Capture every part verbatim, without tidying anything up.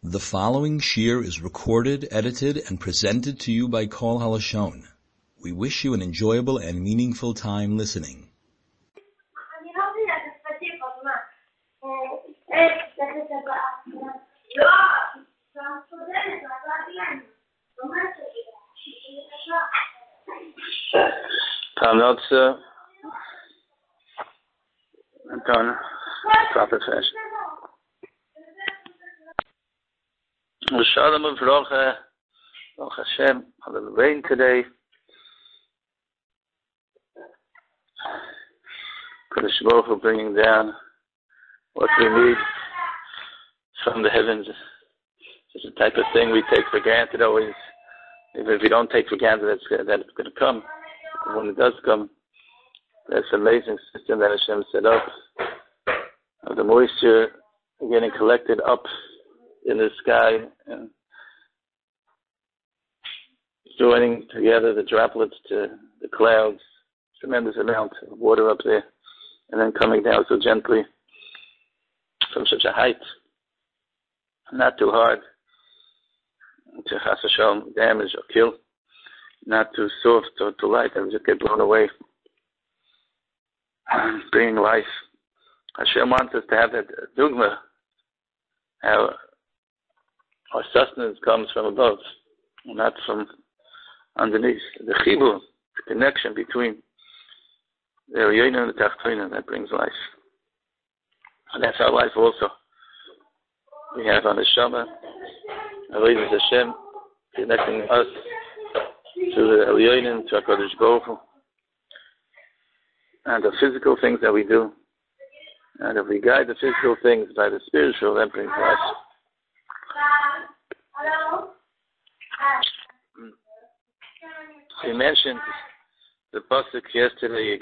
The following shir is recorded, edited, and presented to you by Kol HaLashon. We wish you an enjoyable and meaningful time listening. Tom notes, uh, done proper fashion. Shalom and Baruch Hashem, a little rain today. Kodesh Baruch Hu bringing down what we need from the heavens. It's the type of thing we take for granted always. Even if we don't take for granted that it's, that it's going to come, when it does come, that's an amazing system that Hashem set up. Of the moisture getting collected up in the sky and joining together the droplets to the clouds, tremendous amount of water up there, and then coming down so gently from such a height, not too hard to chas v'shalom damage or kill, not too soft or too light, and just get blown away, bringing life. Hashem wants us to have that dogma, how our sustenance comes from above, not from underneath. The chibur, the connection between the Elyonim and the Tachtonim, that brings life. And that's our life also. We have on the Shama, Avodas Hashem, connecting us to the Elyonim, to HaKadosh Baruch Hu, and the physical things that we do. And if we guide the physical things by the spiritual, that brings life. We mentioned the pasuk yesterday.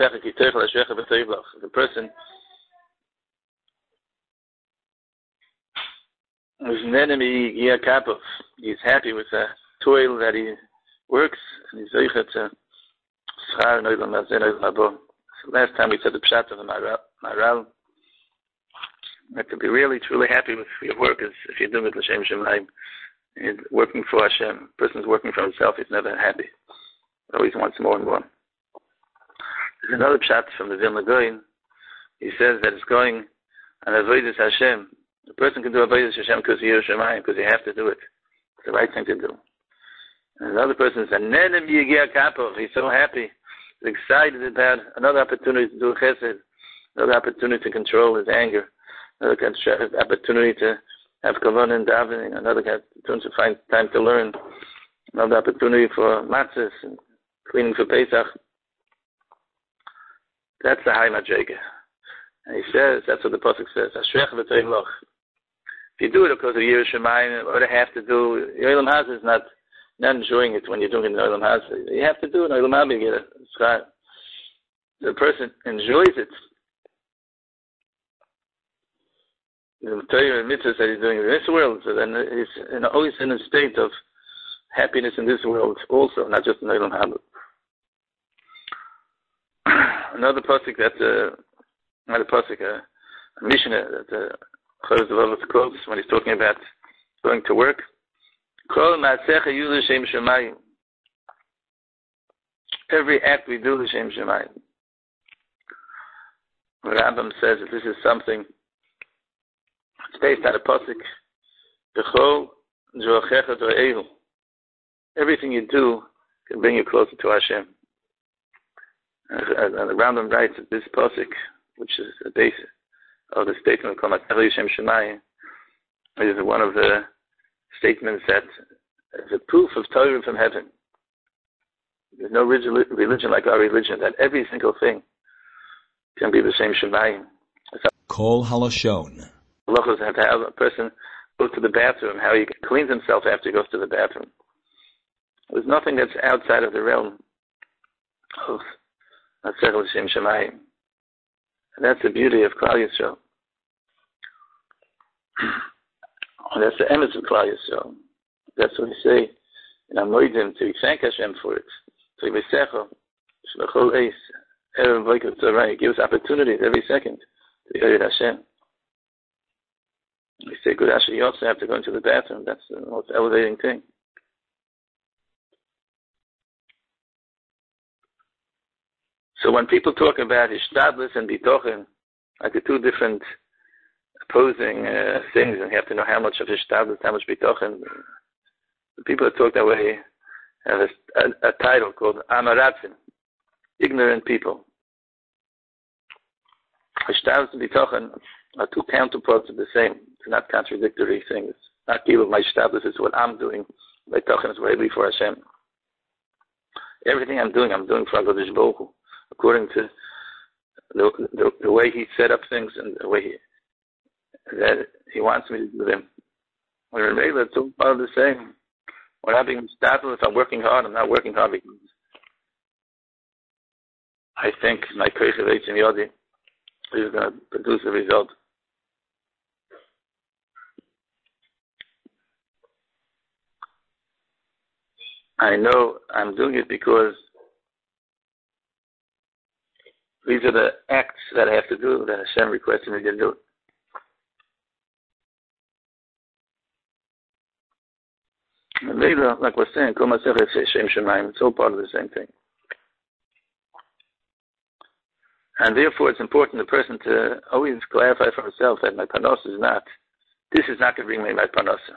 The person who's an enemy, he's happy with the toil that he works, and he's zeicher to schar noidlam hazen noidlam haba. Last time we said the pshat of the Maral. You have to be really, truly happy with your work is if you're doing it l'shem shemayim. Working for Hashem. A person's working for himself, he's never happy. He always wants more and more. There's another pshat from the Vilna Gaon. He says that it's going on Avodas Hashem. A person can do Avodas Hashem because he hears shemayim, because he has to do it. It's the right thing to do. And another person is a nenem yigia kapov. He's so happy. He's excited about another opportunity to do chesed, another opportunity to control his anger, another opportunity to have kavanah and davening, another opportunity to find time to learn, another opportunity for matzahs and cleaning for Pesach. That's the high madrega. And he says, that's what the pasuk says, Ashrech v'toim loch. If you do it because of Yirah Shemayim, what I have to do, Yolam Hazeh is not, not enjoying it when you're doing it in Yolam Hazeh. You have to do it in Yolam Hazeh, you get a schar. The person enjoys it. The Torah and mitzvahs that he's doing in this world, so then he's in, always in a state of happiness in this world also, not just in Olam Haba. Another pasuk that, uh, not a pasuk, uh, a mishnah that uh, Chodesh Devav quotes when he's talking about going to work. Kol ma'asecha yu l'shem shemayim. Every act we do l'shem shemayim. The Rambam says that this is something. It's based on a pasuk. B'chol zoachecha do'ehu. Everything you do can bring you closer to Hashem. And the Rambam writes that this pasuk, which is the base of the statement of Kol Ma'asecha Yishem Shemayim, is one of the statements that is a proof of Torah from heaven. There's no religion like our religion, that every single thing can be the same Shemayim. Kol HaLashon. Halachos have to have a person go to the bathroom, how he cleans himself after he goes to the bathroom. There's nothing that's outside of the realm of Asech L'Shem Shemayim. And that's the beauty of Klal Yisrael. And that's the emes of Klal Yisrael. That's what we say in Amoidim, to thank Hashem for it. To Yisecho, Shlachol Eis, Erev Voikot Tzorah, he gives opportunities every second to be Hashem. We say good Asher, you also have to go into the bathroom. That's the most elevating thing. So when people talk about Hishtadlus and Bitochen, like the two different opposing uh, things, and you have to know how much of Hishtadlus, how much Bitochen, the people that talk that way have a, a, a title called Amaratzin, ignorant people. Hishtadlus and Bitochen are two counterparts of the same. They're not contradictory things. Not give of my Hishtadlus is what I'm doing. Bitochen is what I do for Hashem. Everything I'm doing, I'm doing for HaKadosh Baruch Hu, according to the, the, the way he set up things and the way he, that he wants me to do them. When really, it's all part of the same. When I'm being startled, if I'm working hard, I'm not working hard because I think my Koich of Eitzim Yodi is going to produce a result. I know I'm doing it because these are the acts that I have to do, that Hashem requested me to do. And later, like we're saying, it's all part of the same thing. And therefore, it's important the person to always clarify for himself that my panos is not, this is not going to bring me my panosa.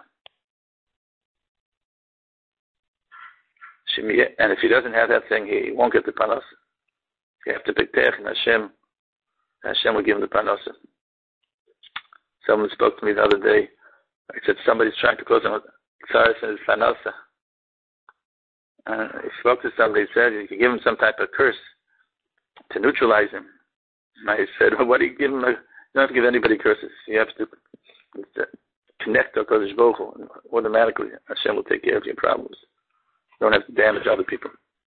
And if he doesn't have that thing, he won't get the panos. You have to pick Tech and Hashem. Hashem will give him the panosa. Someone spoke to me the other day. I said somebody's trying to cause him a tzaras in his panosa. And he spoke to somebody. He said you can give him some type of curse to neutralize him. And I said, well, what do you give him? You don't have to give anybody curses. You have to connect to HaKadosh Baruch Hu, and automatically Hashem will take care of your problems. You don't have to damage other people.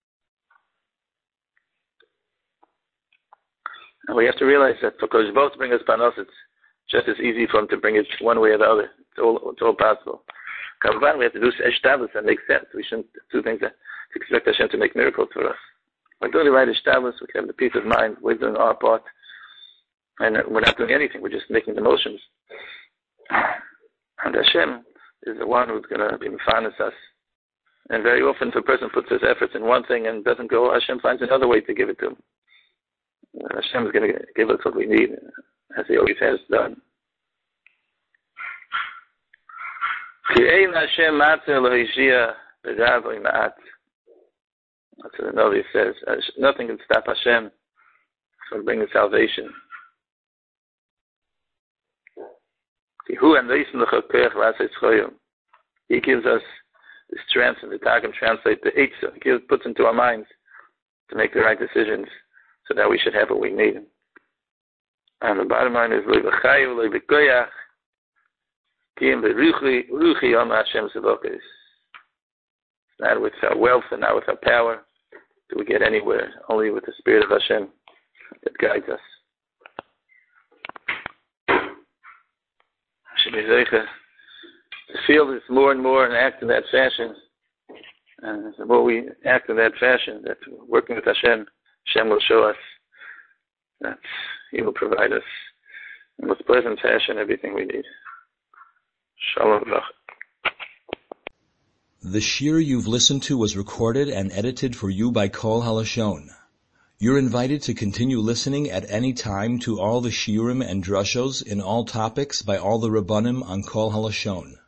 And we have to realize that for HaKadosh Baruch Hu to bring us panos, it's just as easy for him to bring it one way or the other. It's all, it's all possible. Kamavan, we have to do Hishtadlus that makes sense. We shouldn't do things that to expect Hashem to make miracles for us. We're doing the right Hishtadlus, we have the peace of mind, we're doing our part, and we're not doing anything, we're just making the motions. And Hashem is the one who's going to be mefanes us. And very often, if a person puts his efforts in one thing and doesn't go, Hashem finds another way to give it to him. Hashem is going to give us what we need, as He always has done. That's what the Navi says. Nothing can stop Hashem from bringing salvation. He gives us the strength, and the Targum translate the Eitzah. He gives, puts into our minds to make the right decisions so that we should have what we need. And the bottom line is, not with our wealth and not with our power do we get anywhere, only with the Spirit of Hashem that guides us. To feel this more and more and act in that fashion, and the more we act in that fashion, that working with Hashem, Hashem will show us that He will provide us in most pleasant fashion everything we need. Shalom Aleichem. The shir you've listened to was recorded and edited for you by Kol Halashon. You're invited to continue listening at any time to all the shiurim and drushos in all topics by all the Rabbanim on Kol Halashon.